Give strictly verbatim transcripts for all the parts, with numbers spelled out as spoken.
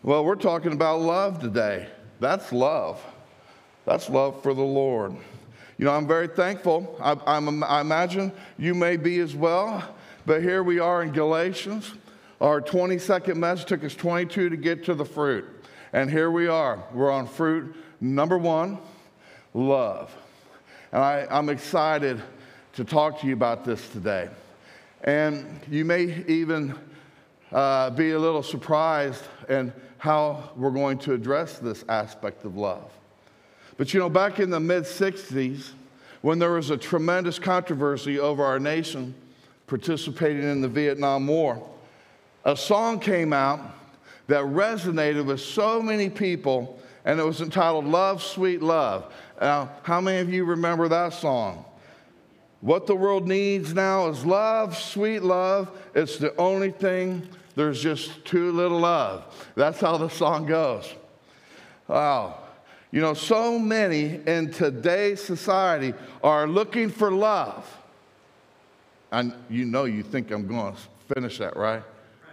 Well, we're talking about love today. That's love. That's love for the Lord. You know, I'm very thankful. I, I'm, I imagine you may be as well. But here we are in Galatians. Our twenty-second message took us twenty-two to get to the fruit. And here we are. We're on fruit number one, love. And I, I'm excited to talk to you about this today. And you may even uh, be a little surprised in how we're going to address this aspect of love. But you know, back in the mid sixties, when there was a tremendous controversy over our nation participating in the Vietnam War, a song came out that resonated with so many people, and it was entitled Love, Sweet Love. Now, how many of you remember that song? What the world needs now is love, sweet love. It's the only thing. There's just too little of. That's how the song goes. Wow. You know, so many in today's society are looking for love. And you know, you think I'm going to finish that, right?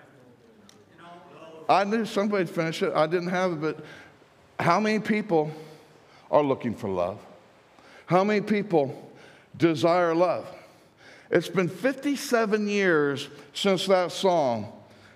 I knew somebody'd finish it. I didn't have it, but how many people are looking for love? How many people desire love? It's been fifty-seven years since that song,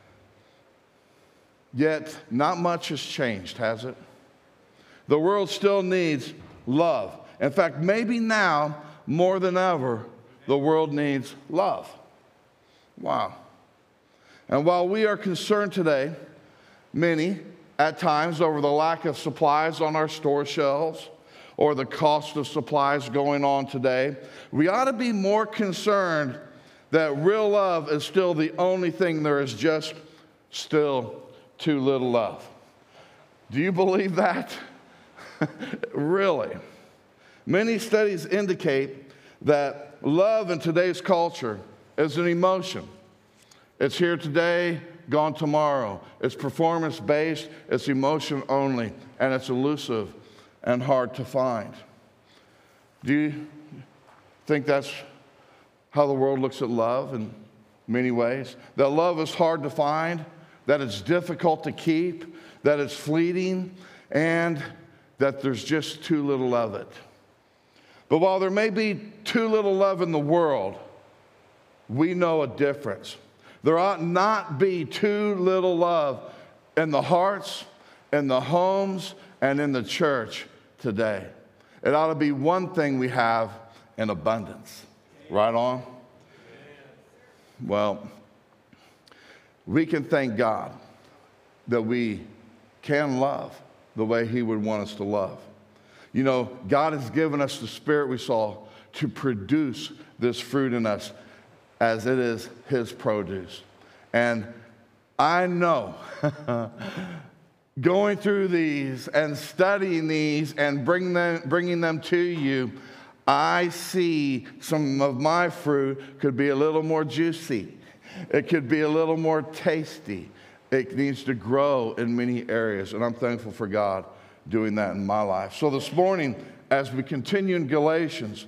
yet not much has changed, has it? The world still needs love. In fact, maybe now more than ever, the world needs love. Wow. And while we are concerned today, many, at times, over the lack of supplies on our store shelves or the cost of supplies going on today, we ought to be more concerned that real love is still the only thing there is just still too little of. Do you believe that? Really? Many studies indicate that love in today's culture is an emotion. It's here today, gone tomorrow. It's performance-based, it's emotion only, and it's elusive and hard to find. Do you think that's how the world looks at love in many ways? That love is hard to find, that it's difficult to keep, that it's fleeting, and that there's just too little of it. But while there may be too little love in the world, we know a difference. There ought not be too little love in the hearts, in the homes, and in the church today. It ought to be one thing we have in abundance. Right on? Well, we can thank God that we can love the way He would want us to love. You know, God has given us the Spirit we saw to produce this fruit in us as it is His produce. And I know going through these and studying these and bring them, bringing them to you, I see some of my fruit could be a little more juicy. It could be a little more tasty. It needs to grow in many areas, and I'm thankful for God doing that in my life. So this morning, as we continue in Galatians,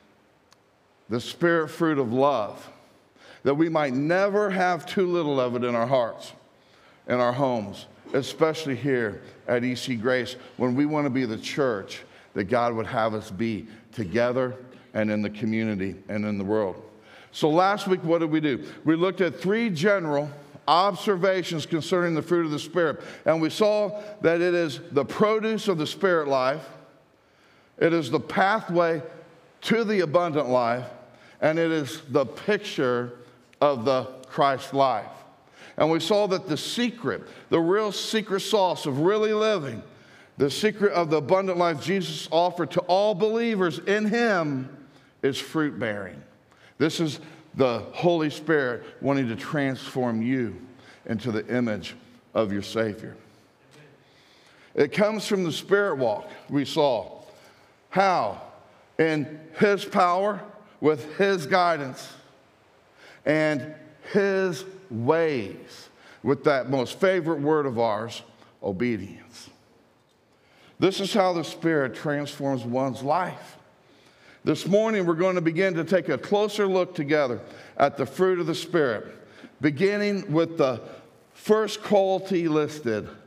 the spirit fruit of love, that we might never have too little of it in our hearts, in our homes, especially here at E C Grace, when we want to be the church that God would have us be together and in the community and in the world. So last week, what did we do? We looked at three general observations concerning the fruit of the Spirit, and we saw that it is the produce of the Spirit life, it is the pathway to the abundant life, and it is the picture of the Christ life. And we saw that the secret, the real secret sauce of really living, the secret of the abundant life Jesus offered to all believers in Him is fruit bearing. This is the Holy Spirit wanting to transform you into the image of your Savior. It comes from the Spirit walk we saw. How? In His power, with His guidance, and His ways, with that most favorite word of ours, obedience. This is how the Spirit transforms one's life. This morning, we're going to begin to take a closer look together at the fruit of the Spirit, beginning with the first quality listed,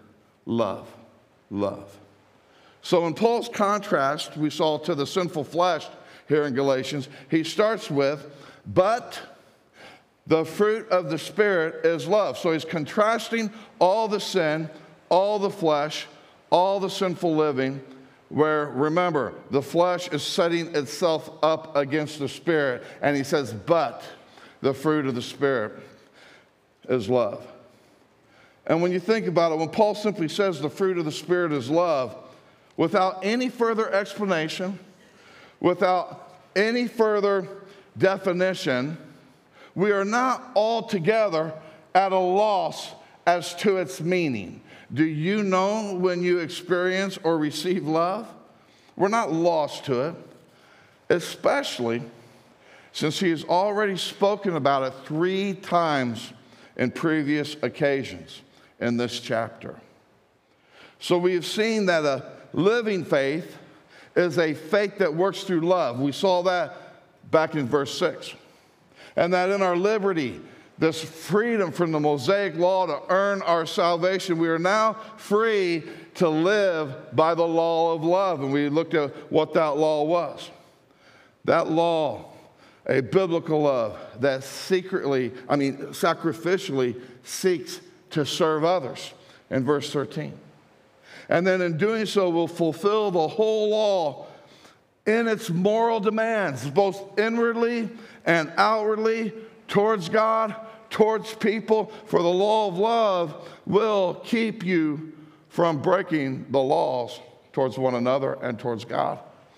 love, love. So in Paul's contrast, we saw to the sinful flesh here in Galatians, he starts with, but the fruit of the Spirit is love. So he's contrasting all the sin, all the flesh, all the sinful living, where, remember, the flesh is setting itself up against the Spirit. And he says, but the fruit of the Spirit is love. And when you think about it, when Paul simply says the fruit of the Spirit is love, without any further explanation, without any further definition, we are not altogether at a loss as to its meaning. Do you know when you experience or receive love? We're not lost to it, especially since he has already spoken about it three times in previous occasions in this chapter. So we have seen that a living faith is a faith that works through love. We saw that back in verse six. And that in our liberty, this freedom from the Mosaic law to earn our salvation, we are now free to live by the law of love. And we looked at what that law was. That law, a biblical love that secretly, I mean, sacrificially seeks to serve others in verse thirteen. And then in doing so, will fulfill the whole law in its moral demands, both inwardly and outwardly, towards God, towards people. For the law of love will keep you from breaking the laws towards one another and towards God.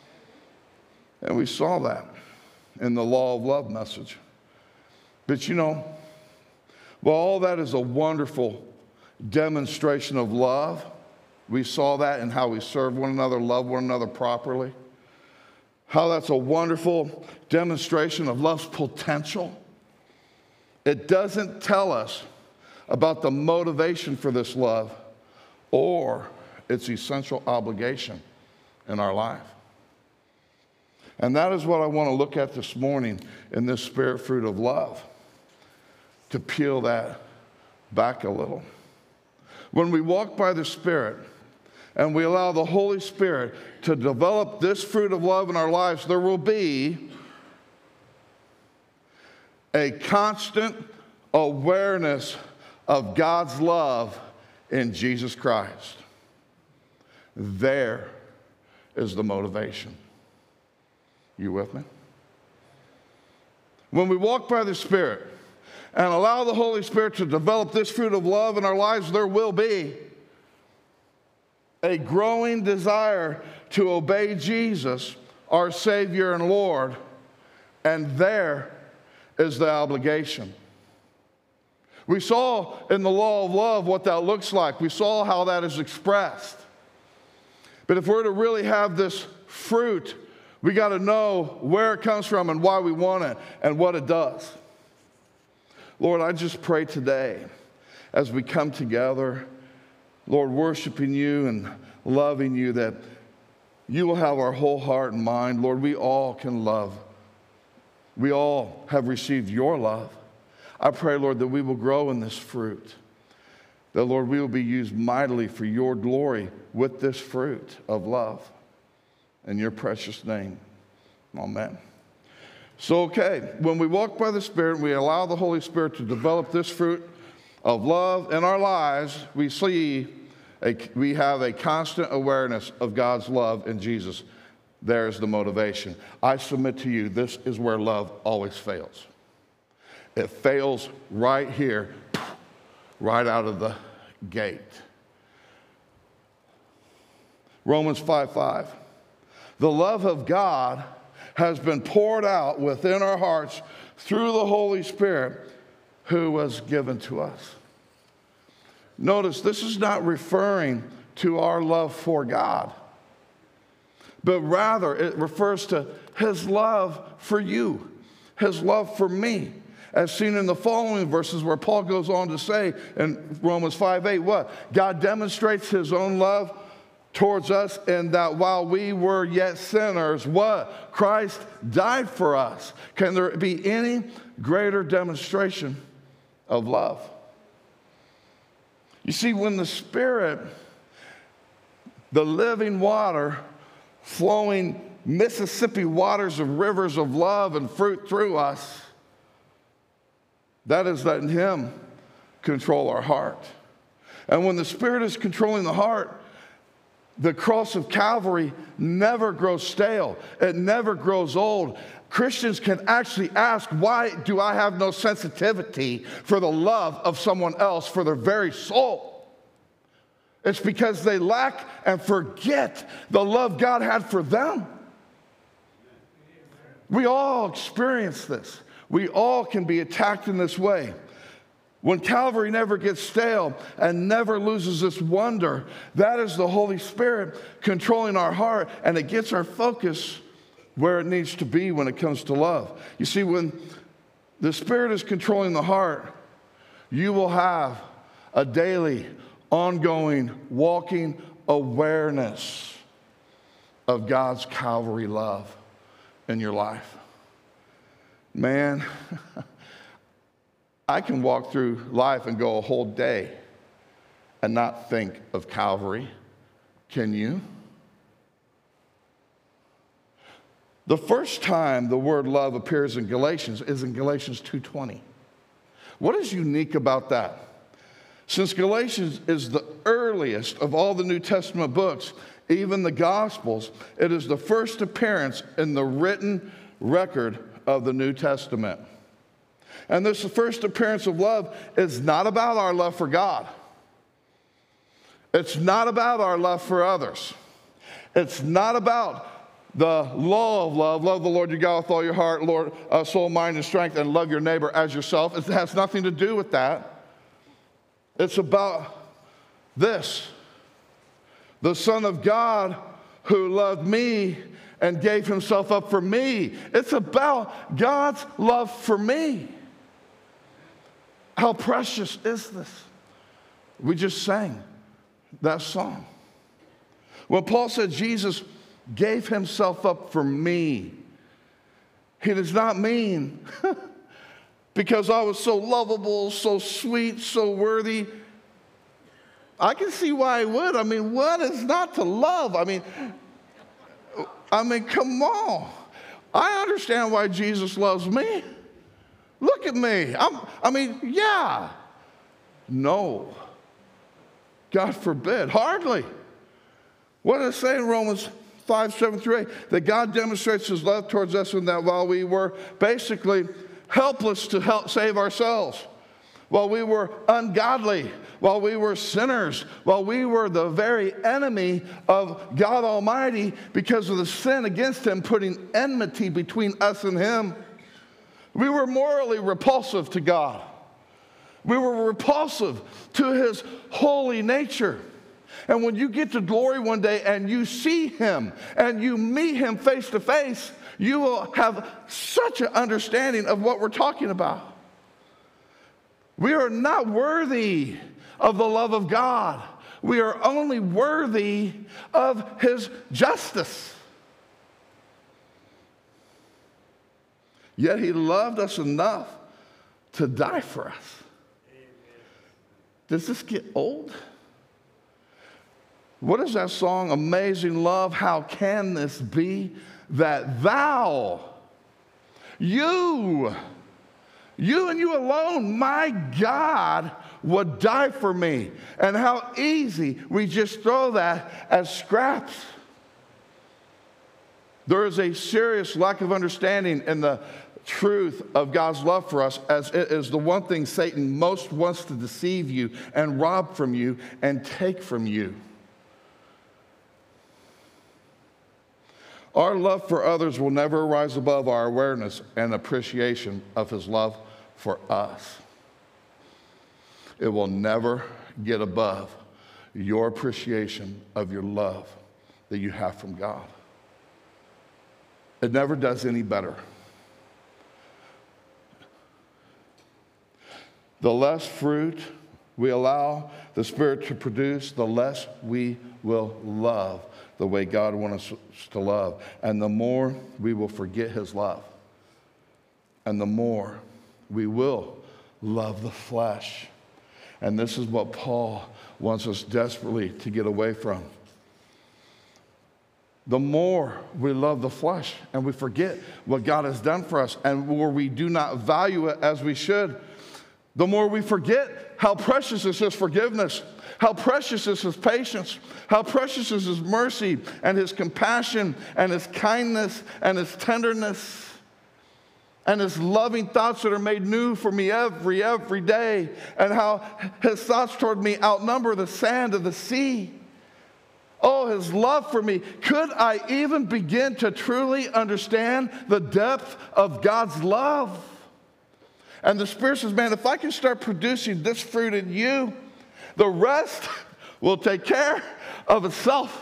And we saw that in the law of love message. But you know, well, all that is a wonderful demonstration of love. We saw that in how we serve one another, love one another properly. How that's a wonderful demonstration of love's potential. It doesn't tell us about the motivation for this love or its essential obligation in our life. And that is what I want to look at this morning in this spirit fruit of love, to peel that back a little. When we walk by the Spirit and we allow the Holy Spirit to develop this fruit of love in our lives, there will be a constant awareness of God's love in Jesus Christ. There is the motivation. You with me? When we walk by the Spirit and allow the Holy Spirit to develop this fruit of love in our lives, there will be a growing desire to obey Jesus, our Savior and Lord, and there is the obligation. We saw in the law of love what that looks like. We saw how that is expressed. But if we're to really have this fruit, we got to know where it comes from and why we want it and what it does. Lord, I just pray today as we come together, Lord, worshiping you and loving you, that you will have our whole heart and mind. Lord, we all can love. We all have received your love. I pray, Lord, that we will grow in this fruit. That, Lord, we will be used mightily for your glory with this fruit of love. In your precious name, amen. So, okay, when we walk by the Spirit, we allow the Holy Spirit to develop this fruit of love in our lives, we see, a, we have a constant awareness of God's love in Jesus. There's the motivation. I submit to you, this is where love always fails. It fails right here, right out of the gate. Romans five five. The love of God has been poured out within our hearts through the Holy Spirit who was given to us. Notice, this is not referring to our love for God, but rather it refers to his love for you, his love for me, as seen in the following verses where Paul goes on to say in Romans five eight, what? God demonstrates his own love towards us in that while we were yet sinners, what? Christ died for us. Can there be any greater demonstration of love? You see, when the Spirit the living water flowing Mississippi waters of rivers of love and fruit through us, that is letting him control our heart. And when the Spirit is controlling the heart, the cross of Calvary never grows stale. It never grows old. Christians can actually ask, why do I have no sensitivity for the love of someone else, for their very soul? It's because they lack and forget the love God had for them. We all experience this. We all can be attacked in this way. When Calvary never gets stale and never loses its wonder, that is the Holy Spirit controlling our heart, and it gets our focus where it needs to be when it comes to love. You see, when the Spirit is controlling the heart, you will have a daily, ongoing, walking awareness of God's Calvary love in your life. Man, I can walk through life and go a whole day and not think of Calvary. Can you? The first time the word love appears in Galatians is in Galatians two twenty. What is unique about that? Since Galatians is the earliest of all the New Testament books, even the Gospels, it is the first appearance in the written record of the New Testament. And this first appearance of love is not about our love for God. It's not about our love for others. It's not about the law of love. Love the Lord your God with all your heart, Lord, uh, soul, mind, and strength, and love your neighbor as yourself. It has nothing to do with that. It's about this. The Son of God who loved me and gave himself up for me. It's about God's love for me. How precious is this? We just sang that song. When Paul said Jesus gave himself up for me, he does not mean because I was so lovable, so sweet, so worthy. I can see why he would. I mean, what is not to love? I mean, I mean, come on. I understand why Jesus loves me. Look at me. I'm, I mean, yeah. No. God forbid. Hardly. What does it say in Romans five, seven through eight? That God demonstrates his love towards us in that while we were basically helpless to help save ourselves, while we were ungodly, while we were sinners, while we were the very enemy of God Almighty because of the sin against him, putting enmity between us and him. We were morally repulsive to God. We were repulsive to his holy nature. And when you get to glory one day and you see him and you meet him face to face, you will have such an understanding of what we're talking about. We are not worthy of the love of God. We are only worthy of his justice. Yet he loved us enough to die for us. Does this get old? What is that song, Amazing Love? How can this be that thou, you, you and you alone, my God, would die for me? And how easy we just throw that as scraps. There is a serious lack of understanding in the truth of God's love for us, as it is the one thing Satan most wants to deceive you and rob from you and take from you. Our love for others will never rise above our awareness and appreciation of his love for us. It will never get above your appreciation of your love that you have from God. It never does any better. The less fruit we allow the Spirit to produce, the less we will love the way God wants us to love. And the more we will forget his love. And the more we will love the flesh. And this is what Paul wants us desperately to get away from. the more we love the flesh and we forget what God has done for us, and where we do not value it as we should, the more we forget how precious is His forgiveness, how precious is His patience, how precious is His mercy and His compassion and His kindness and His tenderness and His loving thoughts that are made new for me every, every day, and how His thoughts toward me outnumber the sand of the sea. Oh, His love for me. Could I even begin to truly understand the depth of God's love? And the Spirit says, man, if I can start producing this fruit in you, the rest will take care of itself.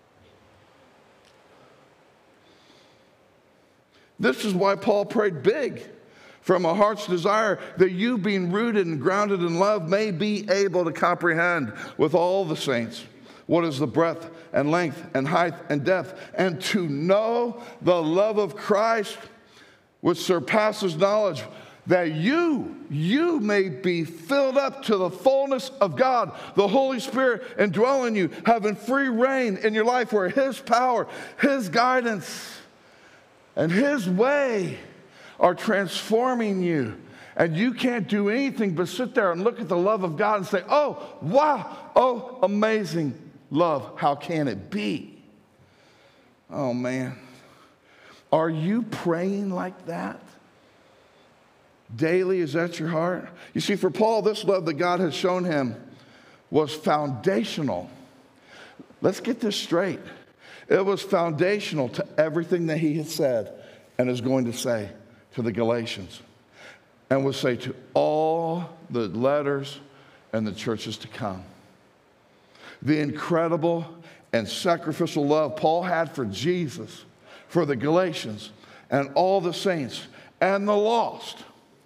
This is why Paul prayed big from a heart's desire that you, being rooted and grounded in love, may be able to comprehend with all the saints what is the breadth and length and height and depth, and to know the love of Christ which surpasses knowledge, that you, you may be filled up to the fullness of God, the Holy Spirit indwelling you, having free reign in your life, where His power, His guidance, and His way are transforming you. And you can't do anything but sit there and look at the love of God and say, oh, wow, oh, amazing love, how can it be? Oh, man. Are you praying like that? Daily, is that your heart? You see, for Paul, this love that God has shown him was foundational. Let's get this straight. It was foundational to everything that he had said and is going to say to the Galatians, and will say to all the letters and the churches to come. The incredible and sacrificial love Paul had for Jesus, for the Galatians, and all the saints and the lost.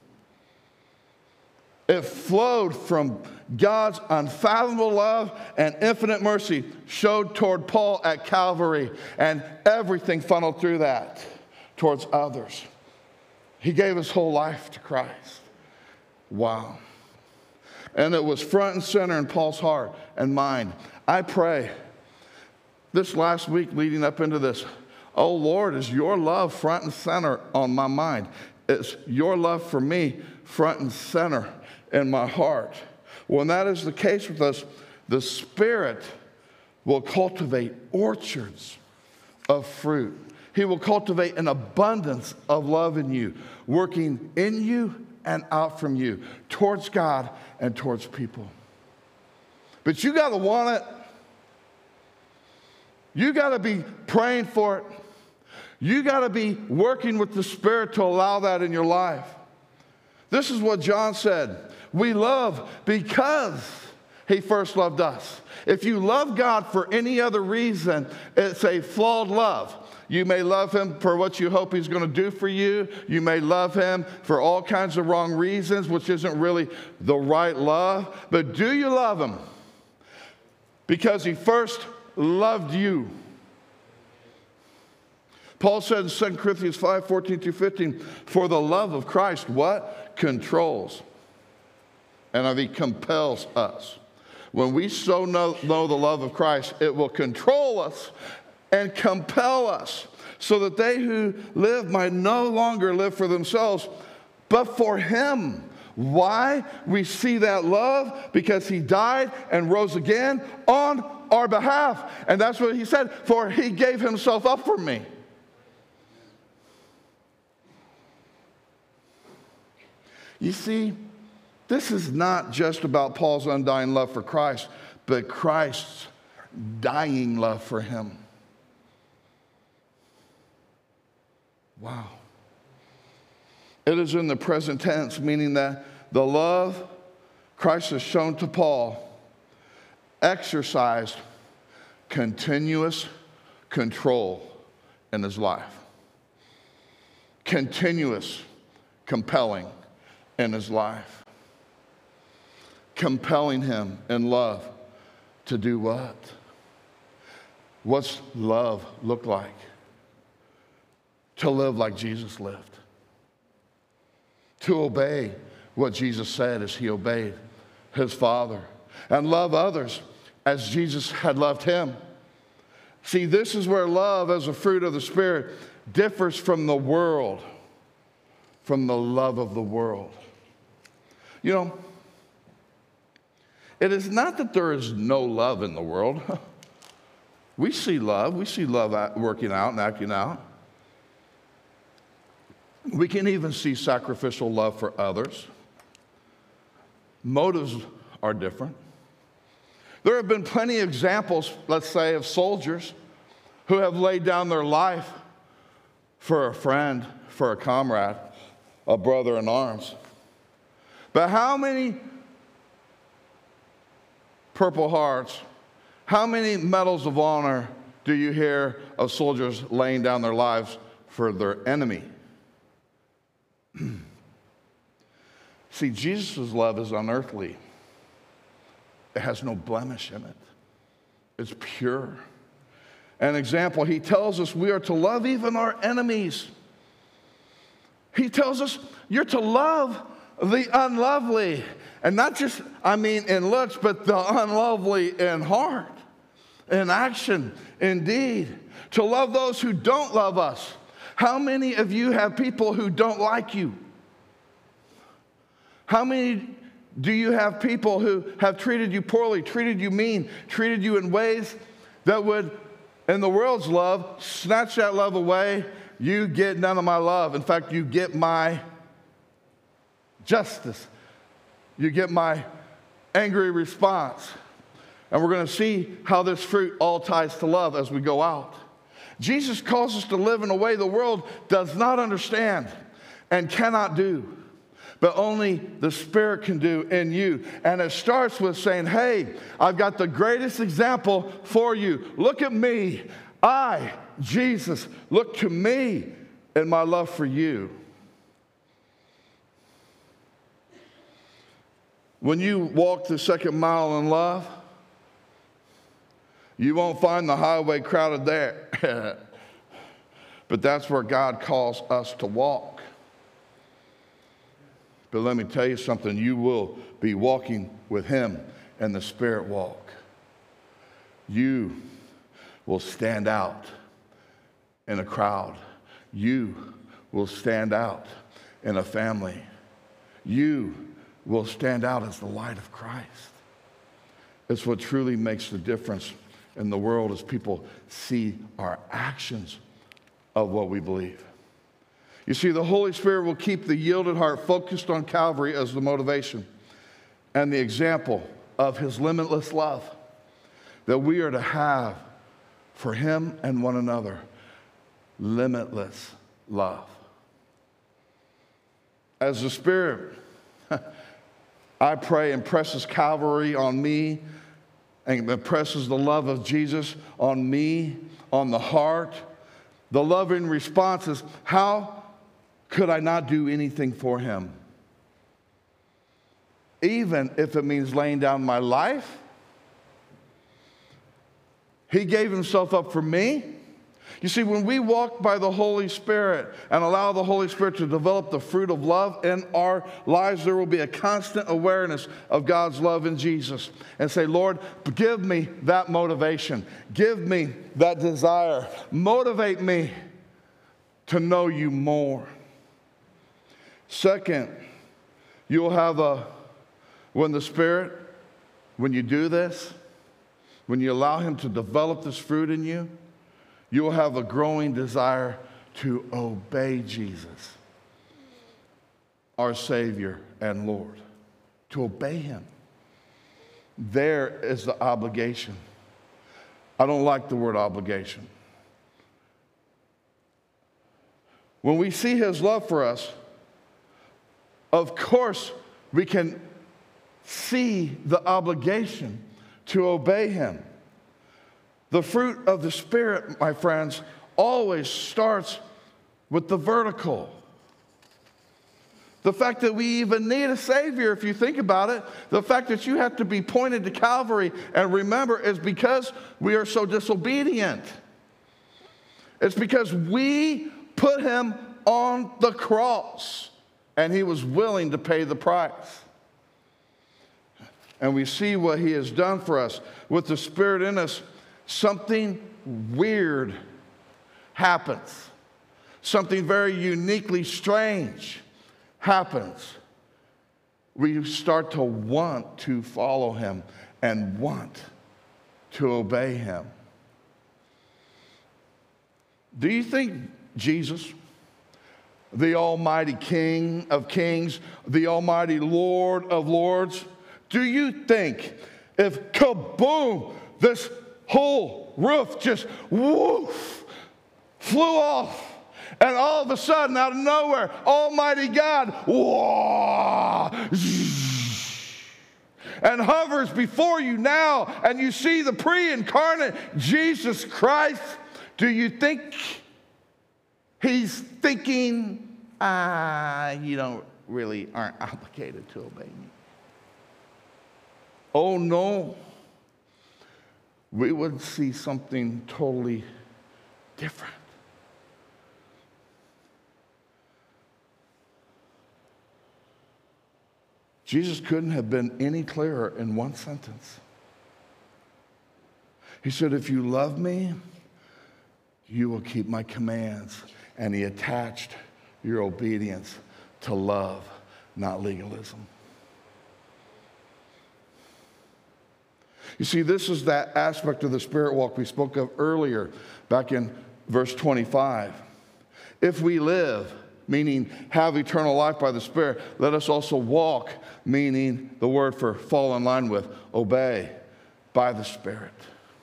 It flowed from God's unfathomable love and infinite mercy showed toward Paul at Calvary, and everything funneled through that towards others. He gave his whole life to Christ. Wow. And it was front and center in Paul's heart and mind. I pray this last week leading up into this, oh Lord, is your love front and center on my mind? It's your love for me front and center in my heart. When that is the case with us, the Spirit will cultivate orchards of fruit. He will cultivate an abundance of love in you, working in you and out from you, towards God and towards people. But you got to want it. You got to be praying for it. You got to be working with the Spirit to allow that in your life. This is what John said. We love because He first loved us. If you love God for any other reason, it's a flawed love. You may love Him for what you hope He's going to do for you. You may love Him for all kinds of wrong reasons, which isn't really the right love. But do you love Him because He first loved you? Paul said in Second Corinthians five, fourteen through fifteen, for the love of Christ, what? Controls. And He compels us. When we so know, know the love of Christ, it will control us and compel us, so that they who live might no longer live for themselves, but for Him. Why? We see that love because He died and rose again on our behalf. And that's what He said, for He gave Himself up for me. You see, this is not just about Paul's undying love for Christ, but Christ's dying love for him. Wow. It is in the present tense, meaning that the love Christ has shown to Paul exercised continuous control in his life. Continuous compelling in his life. Compelling him in love to do what? What's love look like? To live like Jesus lived. To obey what Jesus said as he obeyed his Father. And love others as Jesus had loved him. See, this is where love as a fruit of the Spirit differs from the world, from the love of the world. You know, it is not that there is no love in the world. We see love. We see love working out and acting out. We can even see sacrificial love for others. Motives are different. There have been plenty of examples, let's say, of soldiers who have laid down their life for a friend, for a comrade, a brother in arms. But how many Purple Hearts, how many medals of honor do you hear of soldiers laying down their lives for their enemy? See, Jesus' love is unearthly. It has no blemish in it. It's pure. An example, he tells us we are to love even our enemies. He tells us you're to love the unlovely. And not just, I mean, in looks, but the unlovely in heart, in action, in deed. To love those who don't love us. How many of you have people who don't like you? How many do you have people who have treated you poorly, treated you mean, treated you in ways that would, in the world's love, snatch that love away? You get none of my love. In fact, you get my justice. You get my angry response. And we're going to see how this fruit all ties to love as we go out. Jesus calls us to live in a way the world does not understand and cannot do, but only the Spirit can do in you. And it starts with saying, hey, I've got the greatest example for you. Look at me. I, Jesus, look to me in my love for you. When you walk the second mile in love, you won't find the highway crowded there. But that's where God calls us to walk. But let me tell you something, you will be walking with Him in the Spirit walk. You will stand out in a crowd. You will stand out in a family. You will stand out as the light of Christ. It's what truly makes the difference in the world as people see our actions of what we believe. You see, the Holy Spirit will keep the yielded heart focused on Calvary as the motivation and the example of His limitless love that we are to have for Him and one another. Limitless love. As the Spirit, I pray, impresses Calvary on me and impresses the love of Jesus on me, on the heart. The loving response is, how could I not do anything for Him? Even if it means laying down my life. He gave Himself up for me. You see, when we walk by the Holy Spirit and allow the Holy Spirit to develop the fruit of love in our lives, there will be a constant awareness of God's love in Jesus. And say, Lord, give me that motivation. Give me that desire. Motivate me to know you more. Second, you'll have a, when the Spirit, when you do this, when you allow Him to develop this fruit in you, you'll have a growing desire to obey Jesus, our Savior and Lord, to obey Him. There is the obligation. I don't like the word obligation. When we see His love for us, of course, we can see the obligation to obey Him. The fruit of the Spirit, my friends, always starts with the vertical. The fact that we even need a Savior, if you think about it, the fact that you have to be pointed to Calvary and remember is because we are so disobedient. It's because we put Him on the cross and He was willing to pay the price. And we see what He has done for us with the Spirit in us. something weird happens. Something very uniquely strange happens. We start to want to follow him and want to obey him. Do you think Jesus, the Almighty King of Kings, the Almighty Lord of Lords, do you think if kaboom, this whole roof just woof, flew off, and all of a sudden, out of nowhere, Almighty God, whoa, and hovers before you now, and you see the pre-incarnate Jesus Christ, do you think he's thinking, ah, you don't really aren't obligated to obey me? Oh, no. We would see something totally different. Jesus couldn't have been any clearer in one sentence. He said, if you love me, you will keep my commands. And he attached your obedience to love, not legalism. You see, this is that aspect of the spirit walk we spoke of earlier, back in verse twenty-five. If we live, meaning have eternal life by the Spirit, let us also walk, meaning the word for fall in line with, obey, by the Spirit.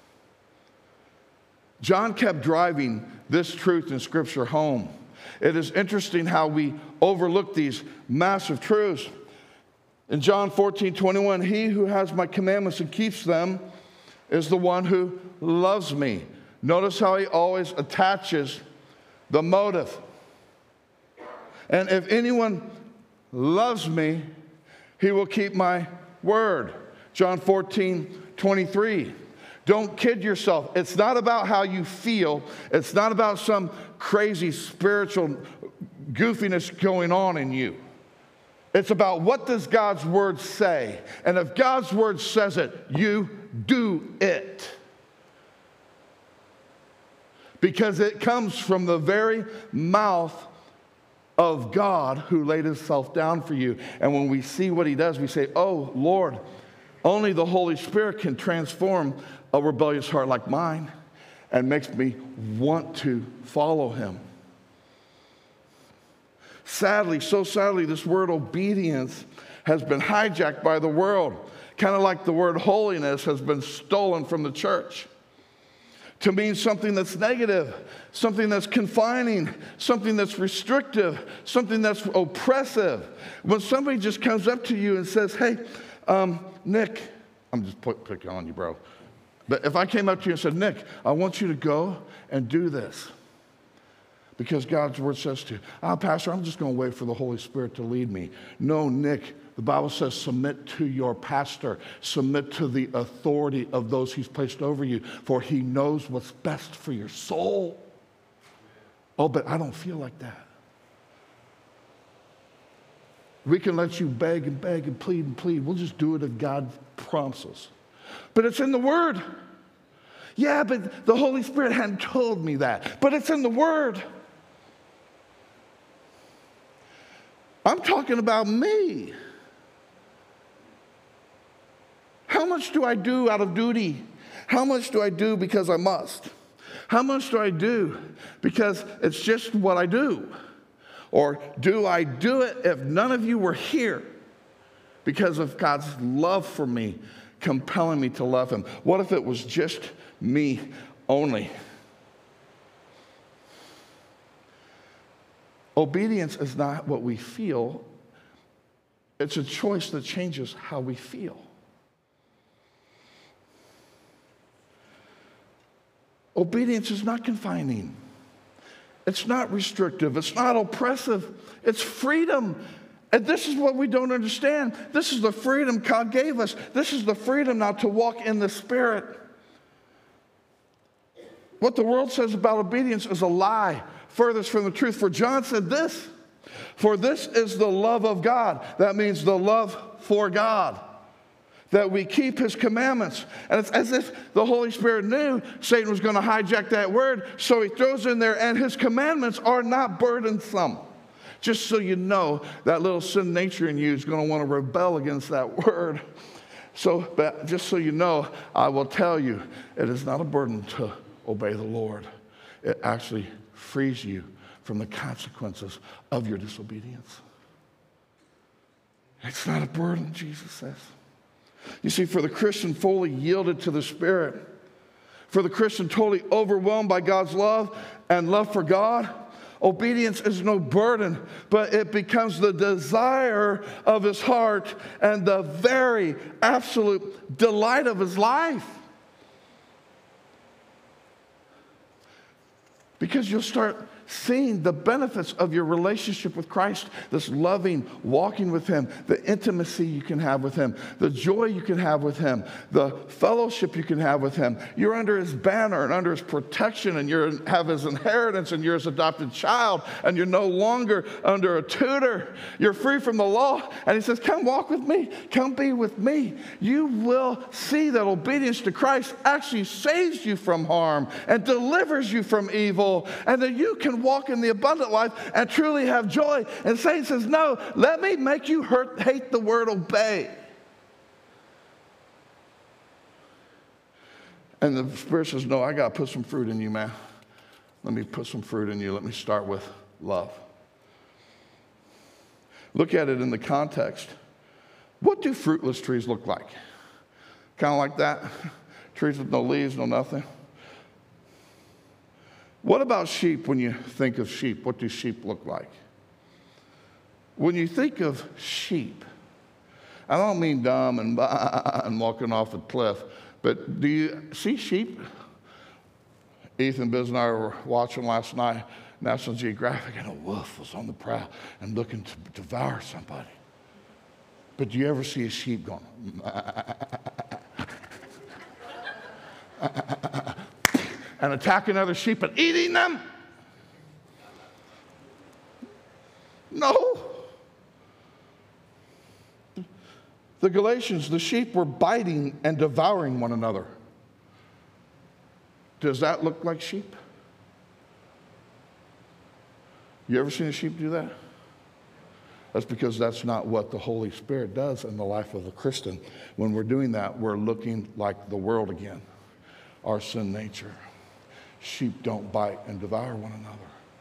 John kept driving this truth in Scripture home. It is interesting how we overlook these massive truths. In John fourteen twenty-one, he who has my commandments and keeps them is the one who loves me. Notice how he always attaches the motive. And if anyone loves me, he will keep my word. John fourteen twenty-three. Don't kid yourself. It's not about how you feel. It's not about some crazy spiritual goofiness going on in you. It's about what does God's word say. And if God's word says it, you do it. Because it comes from the very mouth of God who laid himself down for you. And when we see what he does, we say, oh, Lord, only the Holy Spirit can transform a rebellious heart like mine and makes me want to follow him. Sadly, so sadly, this word obedience has been hijacked by the world, kind of like the word holiness has been stolen from the church to mean something that's negative, something that's confining, something that's restrictive, something that's oppressive. When somebody just comes up to you and says, hey, um, Nick, I'm just put, picking on you, bro. But if I came up to you and said, Nick, I want you to go and do this because God's word says to. Ah, Pastor, I'm just going to wait for the Holy Spirit to lead me. No, Nick, the Bible says submit to your pastor. Submit to the authority of those he's placed over you, for he knows what's best for your soul. Oh, but I don't feel like that. We can let you beg and beg and plead and plead. We'll just do it if God prompts us. But it's in the Word. Yeah, but the Holy Spirit hadn't told me that. But it's in the Word. I'm talking about me. How much do I do out of duty? How much do I do because I must? How much do I do because it's just what I do? Or do I do it if none of you were here because of God's love for me, compelling me to love him? What if it was just me only? Obedience is not what we feel. It's a choice that changes how we feel. Obedience is not confining. It's not restrictive. It's not oppressive. It's freedom. And this is what we don't understand. This is the freedom God gave us. This is the freedom now to walk in the Spirit. What the world says about obedience is a lie, furthest from the truth. For John said this, for this is the love of God. That means the love for God. that we keep his commandments. And it's as if the Holy Spirit knew Satan was going to hijack that word, so he throws in there, and his commandments are not burdensome. Just so you know, that little sin nature in you is going to want to rebel against that word. So, but just so you know, I will tell you, it is not a burden to obey the Lord. It actually frees you from the consequences of your disobedience. It's not a burden, Jesus says. You see, for the Christian fully yielded to the Spirit, for the Christian totally overwhelmed by God's love and love for God, obedience is no burden, but it becomes the desire of his heart and the very absolute delight of his life. Because you'll start seeing the benefits of your relationship with Christ, this loving, walking with him, the intimacy you can have with him, the joy you can have with him, the fellowship you can have with him. You're under his banner and under his protection, and you have his inheritance, and you're his adopted child, and you're no longer under a tutor. You're free from the law, and he says, come walk with me, come be with me. You will see that obedience to Christ actually saves you from harm and delivers you from evil, and that you can walk in the abundant life and truly have joy. And Satan says, no, let me make you hurt, hate the word obey. And the Spirit says, no, I got to put some fruit in you, man. Let me put some fruit in you. Let me start with love. Look at it in the context. What do fruitless trees look like? Kind of like that? Trees with no leaves, no nothing. What about sheep? When you think of sheep, what do sheep look like? When you think of sheep, I don't mean dumb and, and walking off a cliff, but do you see sheep? Ethan, Biz, and I were watching last night, National Geographic, and a wolf was on the prowl and looking to devour somebody. But do you ever see a sheep going, and attacking other sheep and eating them? No. The Galatians, the sheep were biting and devouring one another. Does that look like sheep? You ever seen a sheep do that? That's because that's not what the Holy Spirit does in the life of a Christian. When we're doing that, we're looking like the world again, our sin nature. Sheep don't bite and devour one another.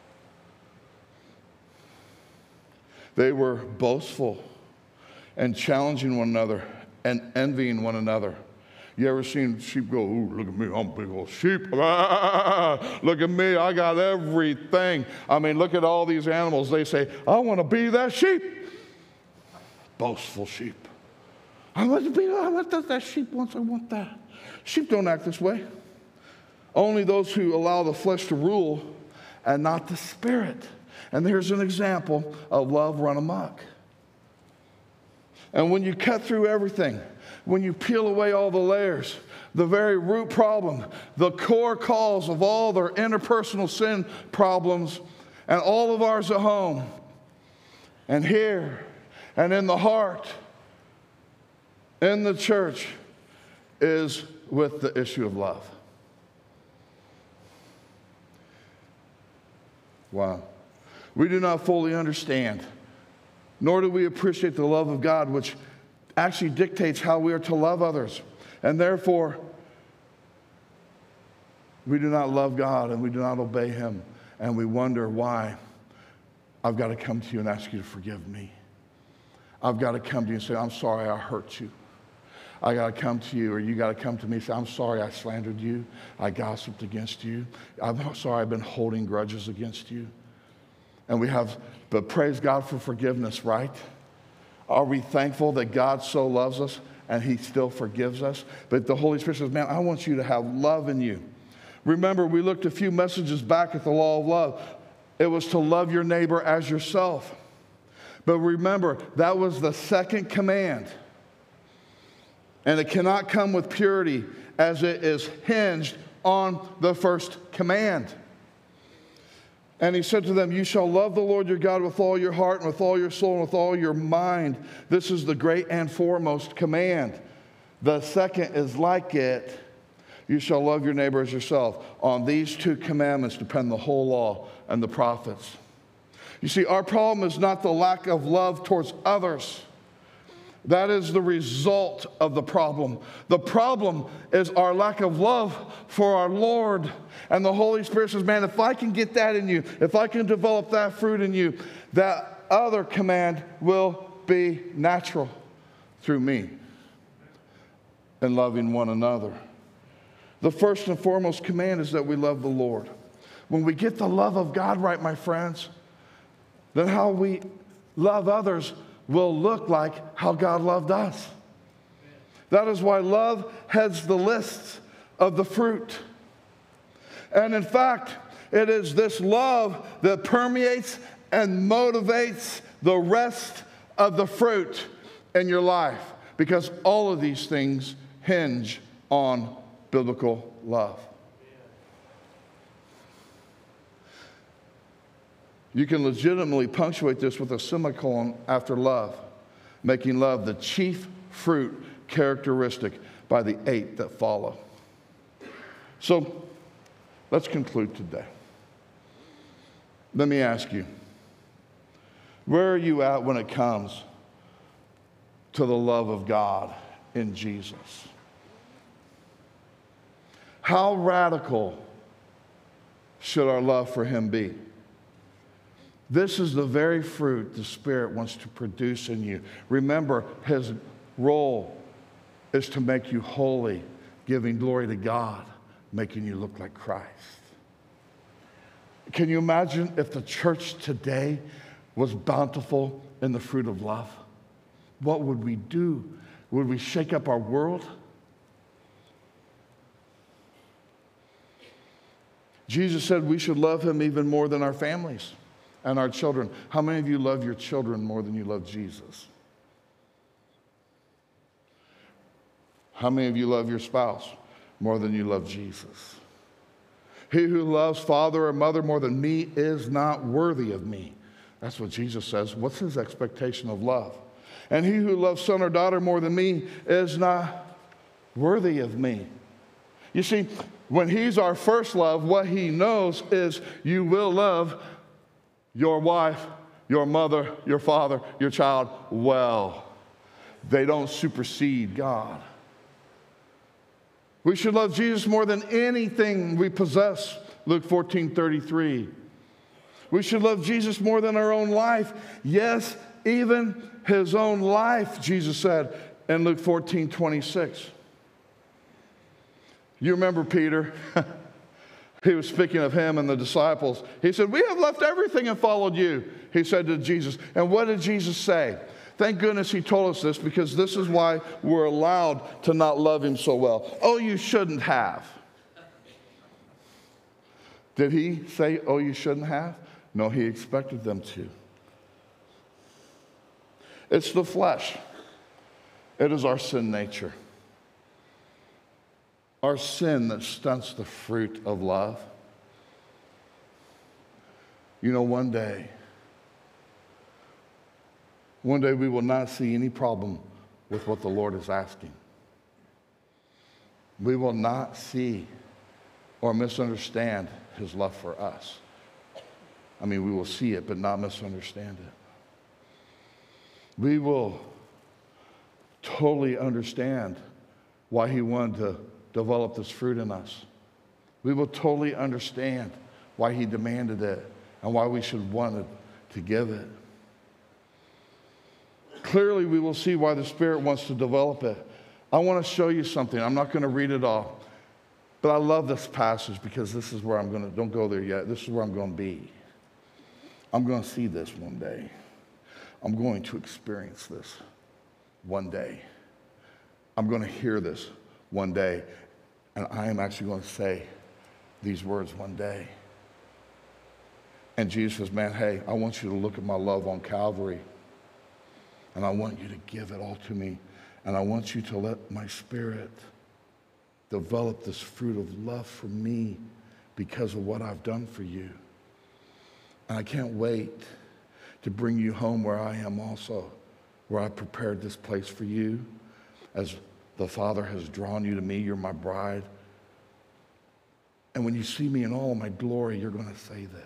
They were boastful and challenging one another and envying one another. You ever seen sheep go, ooh, look at me, I'm a big old sheep. Ah, look at me, I got everything. I mean, look at all these animals. They say, I want to be that sheep. Boastful sheep. I want to be, I want that, that sheep wants, I want that. Sheep don't act this way. Only those who allow the flesh to rule and not the Spirit. And here's an example of love run amok. And when you cut through everything, when you peel away all the layers, the very root problem, the core cause of all their interpersonal sin problems, and all of ours at home, and here, and in the heart, in the church, is with the issue of love. Wow. We do not fully understand, nor do we appreciate the love of God, which actually dictates how we are to love others. And therefore, we do not love God and we do not obey him. And we wonder why. I've got to come to you and ask you to forgive me. I've got to come to you and say, I'm sorry I hurt you. I got to come to you, or you got to come to me and say, I'm sorry I slandered you. I gossiped against you. I'm sorry I've been holding grudges against you. And we have, but praise God for forgiveness, right? Are we thankful that God so loves us and he still forgives us? But the Holy Spirit says, man, I want you to have love in you. Remember, we looked a few messages back at the law of love. It was to love your neighbor as yourself. But remember, that was the second command. And it cannot come with purity as it is hinged on the first command. And he said to them, you shall love the Lord your God with all your heart and with all your soul and with all your mind. This is the great and foremost command. The second is like it. You shall love your neighbor as yourself. On these two commandments depend the whole law and the prophets. You see, our problem is not the lack of love towards others. That is the result of the problem. The problem is our lack of love for our Lord. And the Holy Spirit says, man, if I can get that in you, if I can develop that fruit in you, that other command will be natural through me in loving one another. The first and foremost command is that we love the Lord. When we get the love of God right, my friends, then how we love others will look like how God loved us. That is why love heads the list of the fruit. And in fact, it is this love that permeates and motivates the rest of the fruit in your life, because all of these things hinge on biblical love. You can legitimately punctuate this with a semicolon after love, making love the chief fruit characteristic by the eight that follow. So let's conclude today. Let me ask you, where are you at when it comes to the love of God in Jesus? How radical should our love for him be? This is the very fruit the Spirit wants to produce in you. Remember, his role is to make you holy, giving glory to God, making you look like Christ. Can you imagine if the church today was bountiful in the fruit of love? What would we do? Would we shake up our world? Jesus said we should love him even more than our families and our children. How many of you love your children more than you love Jesus? How many of you love your spouse more than you love Jesus? He who loves father or mother more than me is not worthy of me. That's what Jesus says. What's his expectation of love? And he who loves son or daughter more than me is not worthy of me. You see, when he's our first love, what he knows is you will love your wife, your mother, your father, your child well. They don't supersede God. We should love Jesus more than anything we possess, Luke fourteen thirty-three. We should love Jesus more than our own life. Yes, even his own life, Jesus said in Luke fourteen twenty-six. You remember Peter? He was speaking of him and the disciples. He said, we have left everything and followed you, he said to Jesus. And what did Jesus say? Thank goodness he told us this, because this is why we're allowed to not love him so well. Oh, you shouldn't have. Did he say, oh, you shouldn't have? No, he expected them to. It's the flesh. It is our sin nature. Our sin that stunts the fruit of love. You know, one day, one day we will not see any problem with what the Lord is asking. We will not see or misunderstand his love for us. I mean, we will see it, but not misunderstand it. We will totally understand why he wanted to develop this fruit in us. We will totally understand why he demanded it and why we should want to give it. Clearly, we will see why the Spirit wants to develop it. I want to show you something. I'm not going to read it all, but I love this passage because this is where I'm going to, don't go there yet, this is where I'm going to be. I'm going to see this one day. I'm going to experience this one day. I'm going to hear this one day, and I am actually going to say these words one day. And Jesus says, man, hey, I want you to look at my love on Calvary, and I want you to give it all to me, and I want you to let my Spirit develop this fruit of love for me because of what I've done for you. And I can't wait to bring you home where I am also, where I prepared this place for you as The Father has drawn you to me. You're my bride. And when you see me in all of my glory, you're going to say this.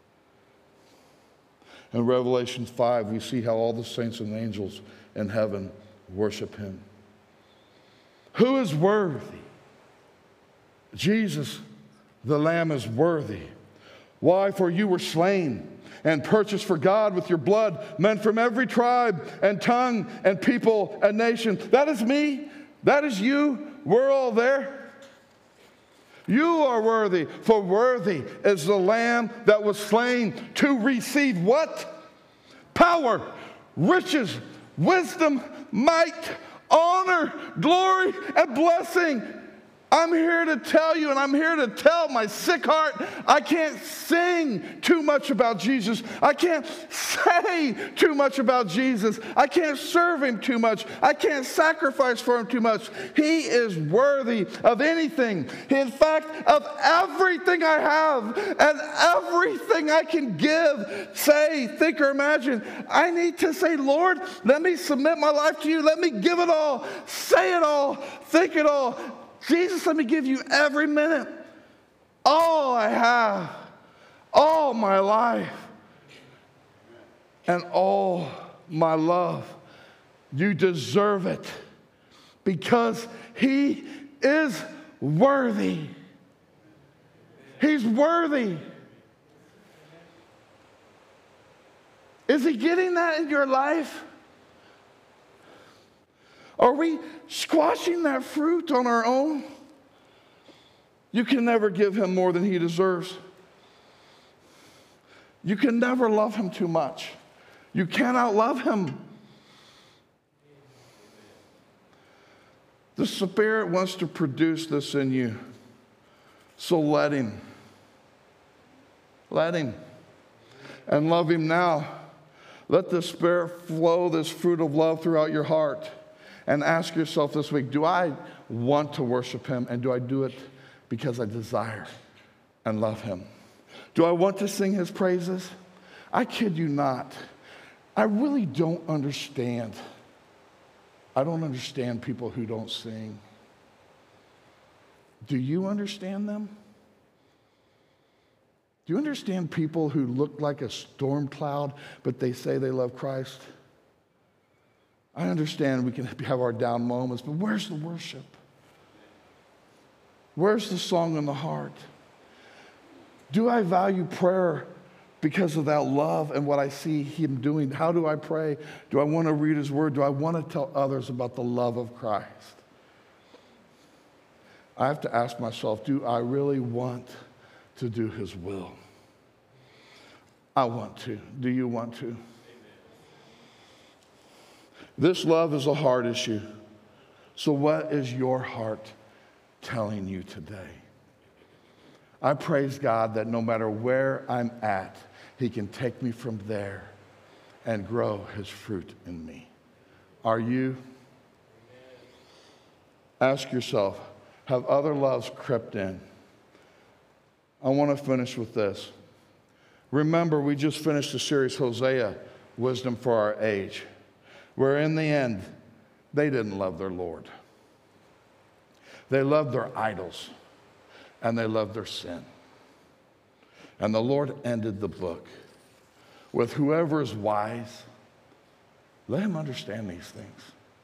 In Revelation five, we see how all the saints and angels in heaven worship him. Who is worthy? Jesus, the Lamb, is worthy. Why? For you were slain and purchased for God with your blood men from every tribe and tongue and people and nation. That is me. That is you. We're all there. You are worthy, for worthy is the Lamb that was slain to receive what? Power, riches, wisdom, might, honor, glory, and blessing. I'm here to tell you, and I'm here to tell my sick heart, I can't sing too much about Jesus. I can't say too much about Jesus. I can't serve him too much. I can't sacrifice for him too much. He is worthy of anything. In fact, of everything I have and everything I can give, say, think, or imagine, I need to say, Lord, let me submit my life to you. Let me give it all, say it all, think it all. Jesus, let me give you every minute, all I have, all my life, and all my love. You deserve it because he is worthy. He's worthy. Is he getting that in your life? Are we squashing that fruit on our own? You can never give him more than he deserves. You can never love him too much. You cannot love him. The Spirit wants to produce this in you. So let him. Let him. And love him now. Let the Spirit flow this fruit of love throughout your heart. And ask yourself this week, do I want to worship him, and do I do it because I desire and love him? Do I want to sing his praises? I kid you not. I really don't understand. I don't understand people who don't sing. Do you understand them? Do you understand people who look like a storm cloud, but they say they love Christ? I understand we can have our down moments, but where's the worship? Where's the song in the heart? Do I value prayer because of that love and what I see him doing? How do I pray? Do I want to read his word? Do I want to tell others about the love of Christ? I have to ask myself, do I really want to do his will? I want to. Do you want to? This love is a heart issue. So what is your heart telling you today? I praise God that no matter where I'm at, he can take me from there and grow his fruit in me. Are you? Ask yourself, have other loves crept in? I want to finish with this. Remember, we just finished the series, Hosea, Wisdom for Our Age, where in the end, they didn't love their Lord. They loved their idols, and they loved their sin. And the Lord ended the book with whoever is wise, let him understand these things.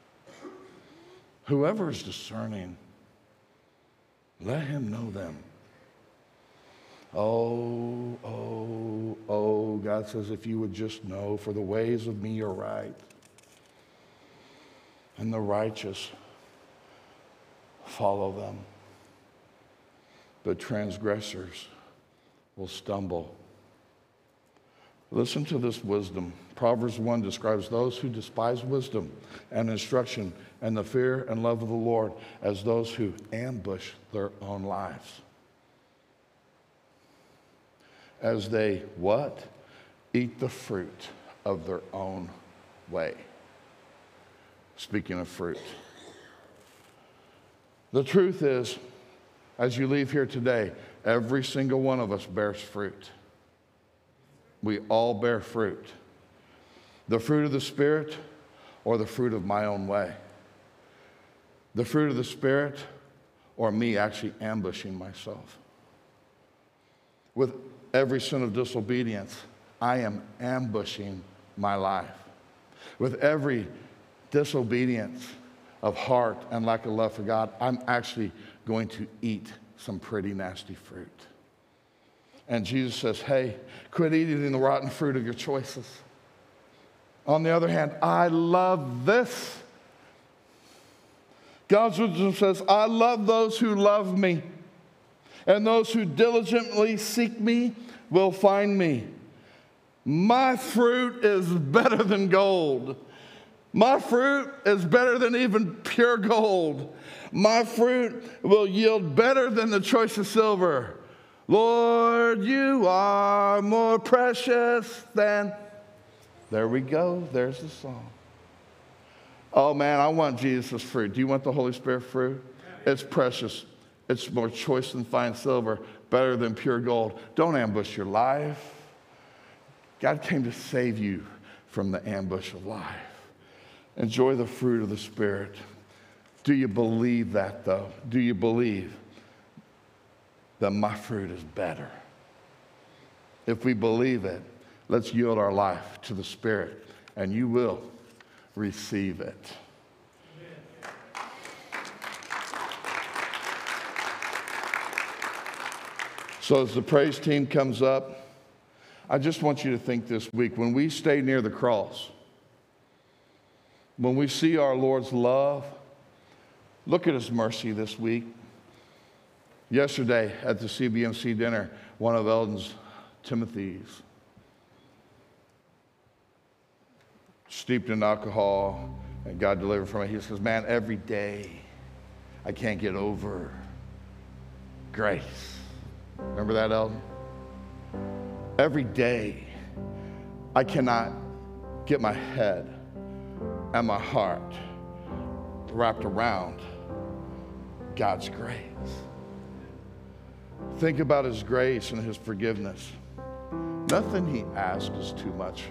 Whoever is discerning, let him know them. Oh, oh, oh, God says, if you would just know, for the ways of me are right, and the righteous follow them, but transgressors will stumble. Listen to this wisdom. Proverbs one describes those who despise wisdom and instruction and the fear and love of the Lord as those who ambush their own lives. As they, what? Eat the fruit of their own way. Speaking of fruit. The truth is, as you leave here today, every single one of us bears fruit. We all bear fruit. The fruit of the Spirit or the fruit of my own way. The fruit of the Spirit, or me actually ambushing myself. With every sin of disobedience, I am ambushing my life. With every disobedience of heart and lack of love for God, I'm actually going to eat some pretty nasty fruit. And Jesus says, hey, quit eating the rotten fruit of your choices. On the other hand, I love this. God's wisdom says, I love those who love me, and those who diligently seek me will find me. My fruit is better than gold. My fruit is better than even pure gold. My fruit will yield better than the choicest silver. Lord, you are more precious than... There we go. There's the song. Oh, man, I want Jesus' fruit. Do you want the Holy Spirit fruit? It's precious. It's more choice than fine silver, better than pure gold. Don't ambush your life. God came to save you from the ambush of life. Enjoy the fruit of the Spirit. Do you believe that, though? Do you believe that my fruit is better? If we believe it, let's yield our life to the Spirit, and you will receive it. So as the praise team comes up, I just want you to think this week, when we stay near the cross, when we see our Lord's love, look at his mercy this week. Yesterday at the C B M C dinner, one of Eldon's, Timothy's, steeped in alcohol, and God delivered from it. He says, man, every day I can't get over grace. Remember that, Eldon? Every day I cannot get my head and my heart wrapped around God's grace. Think about his grace and his forgiveness. Nothing he asks is too much.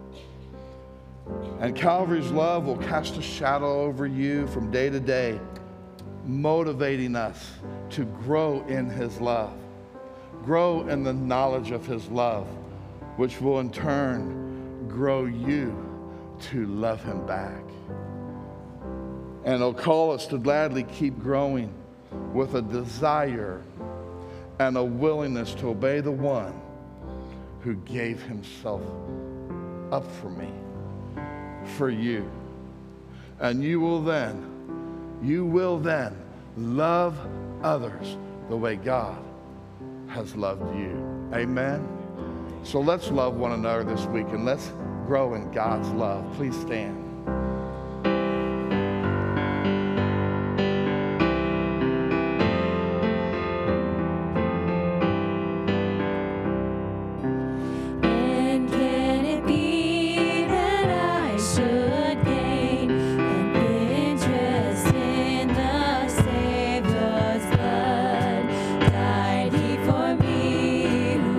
And Calvary's love will cast a shadow over you from day to day, motivating us to grow in his love, grow in the knowledge of his love, which will in turn grow you to love him back. And it'll call us to gladly keep growing with a desire and a willingness to obey the one who gave himself up for me, for you. And you will then, you will then love others the way God has loved you. Amen? So let's love one another this week, and let's grow in God's love. Please stand.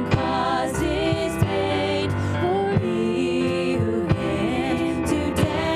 Today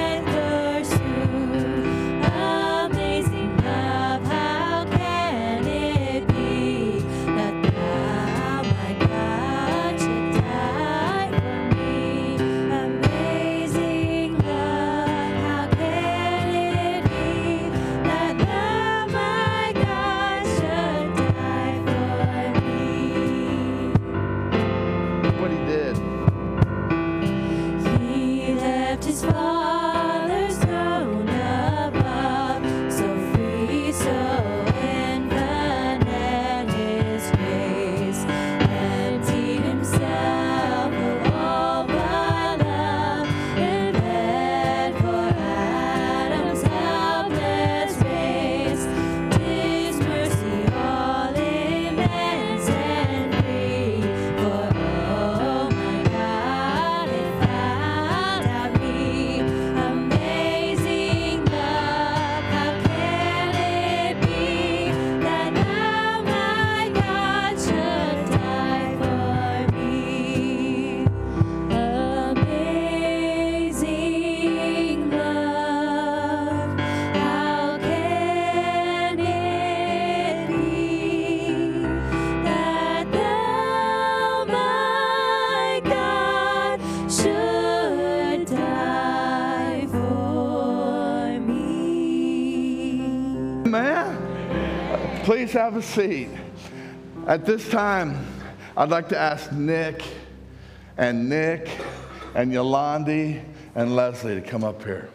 Please have a seat. At this time, I'd like to ask Nick and Nick and Yolandi and Leslie to come up here.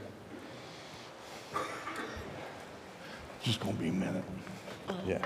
Just gonna be a minute. Yeah.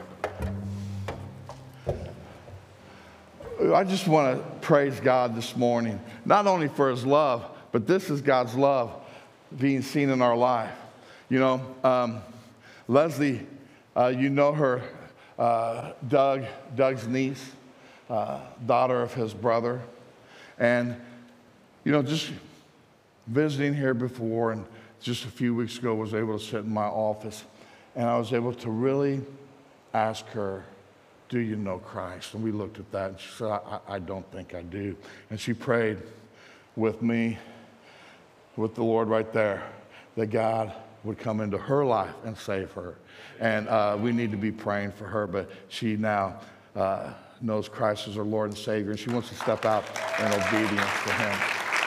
I just want to praise God this morning, not only for his love, but this is God's love being seen in our life. You know, um, Leslie, uh, you know her, uh, Doug, Doug's niece, uh, daughter of his brother. And, you know, just visiting here before, and just a few weeks ago was able to sit in my office, and I was able to really ask her, do you know Christ? And we looked at that, and she said, I, I don't think I do. And she prayed with me, with the Lord right there, that God would come into her life and save her. And uh, we need to be praying for her, but she now uh, knows Christ as her Lord and Savior, and she wants to step out in obedience to him.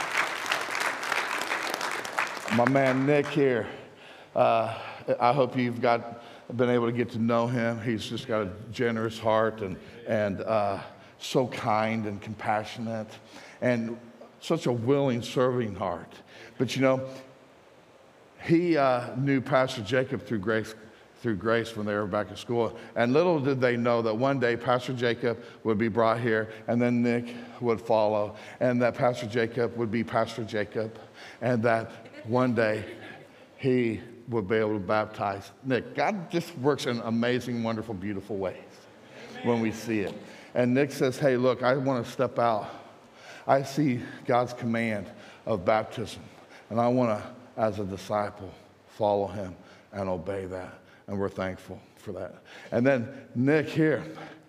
My man Nick here, uh, I hope you've got been able to get to know him. He's just got a generous heart and, and uh, so kind and compassionate and such a willing, serving heart. But you know, he uh, knew Pastor Jacob through Grace, through Grace when they were back at school. And little did they know that one day Pastor Jacob would be brought here, and then Nick would follow, and that Pastor Jacob would be Pastor Jacob, and that one day he would be able to baptize Nick. God just works in amazing, wonderful, beautiful ways when we see it. And Nick says, hey, look, I want to step out. I see God's command of baptism, and I want to, as a disciple, follow him and obey that. And we're thankful for that. And then Nick here,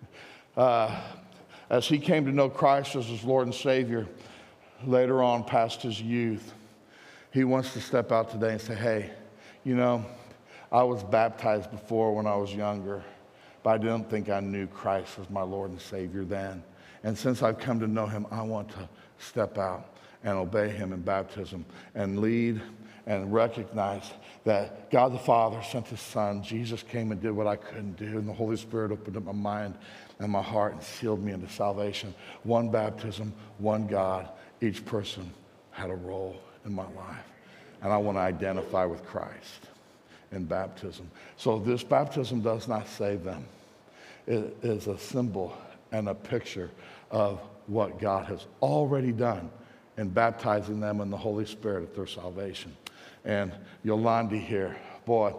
uh, as he came to know Christ as his Lord and Savior, later on past his youth, he wants to step out today and say, hey, you know, I was baptized before when I was younger, but I didn't think I knew Christ as my Lord and Savior then. And since I've come to know him, I want to step out and obey him in baptism and lead and recognize that God the Father sent his Son. Jesus came and did what I couldn't do, and the Holy Spirit opened up my mind and my heart and sealed me into salvation. One baptism, one God. Each person had a role in my life, and I want to identify with Christ in baptism. So this baptism does not save them. It is a symbol and a picture of what God has already done in baptizing them in the Holy Spirit at their salvation. And Yolandi here, boy,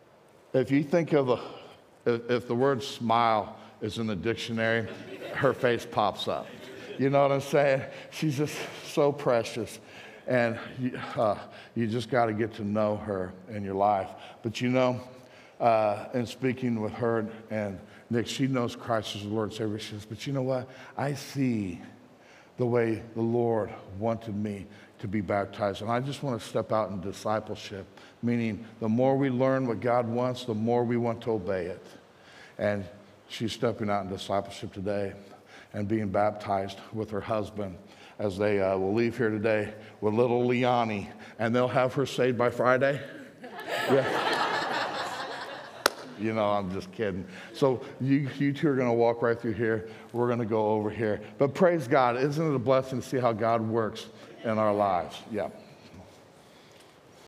if you think of a, if, if the word smile is in the dictionary, her face pops up. You know what I'm saying? She's just so precious. And you, uh, you just got to get to know her in your life. But you know, uh, in speaking with her and Nick, she knows Christ as the Lord and Savior. She says, but you know what? I see the way the Lord wanted me to be baptized. And I just want to step out in discipleship, meaning the more we learn what God wants, the more we want to obey it. And she's stepping out in discipleship today and being baptized with her husband as they uh, will leave here today with little Liani. And they'll have her saved by Friday. Yeah. You know, I'm just kidding. So you, you two are going to walk right through here. We're going to go over here. But praise God. Isn't it a blessing to see how God works in our lives? Yeah.